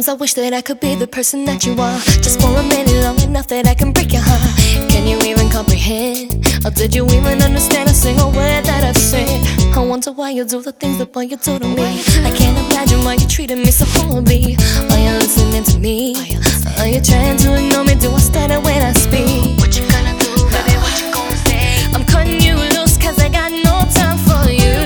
I wish that I could be the person that you are, just for a minute, long enough that I can break your heart. Can you even comprehend? Or did you even understand a single word that I've said? I wonder why you do the things that boy you do to me. I can't imagine why you treated me so horribly. Are you listening to me? Are you trying to ignore me? Do I stutter when I speak? What you gonna do, baby? What you gonna say? I'm cutting you loose cause I got no time for you.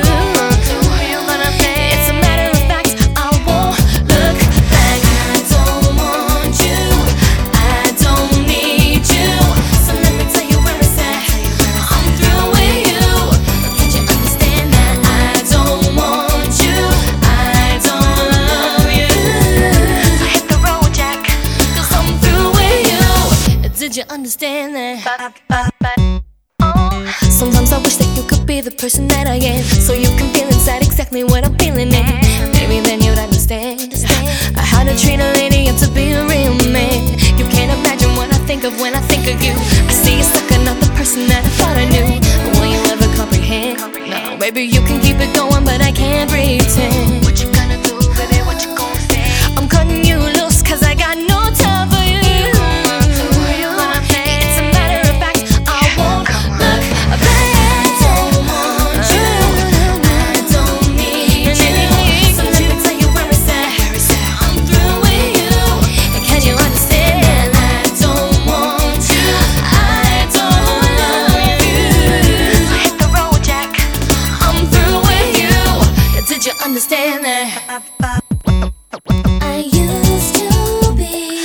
Did you understand that? Sometimes I wish that you could be the person that I am, so you can feel inside exactly what I'm feeling in. Maybe then you'd understand how to treat a lady and to be a real man. You can't imagine what I think of when I think of you. I see you stuck, not the person that I thought I knew. Will you ever comprehend? No, baby, you can keep it going, but I can't pretend. What you gonna do, baby? What you gonna say? I'm cutting you loose cause I got no time for you. Understand that I used to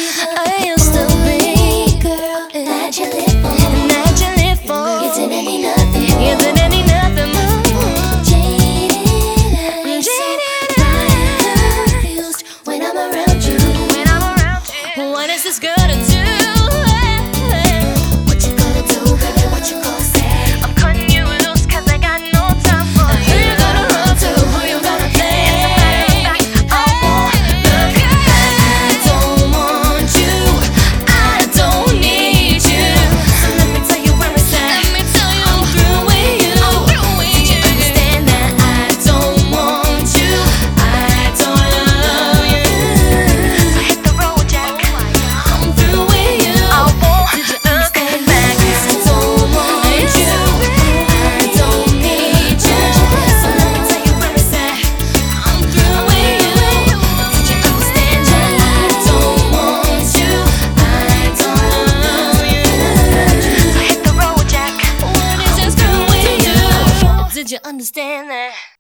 be girl that you live for, you didn't need nothing more. Jaded, confused when I'm around you. What is this gonna do? What you gonna do, baby? What you gonna say? I'm cutting you loose cause I got no time for you. Who you gonna run to? Who you gonna Did you understand that?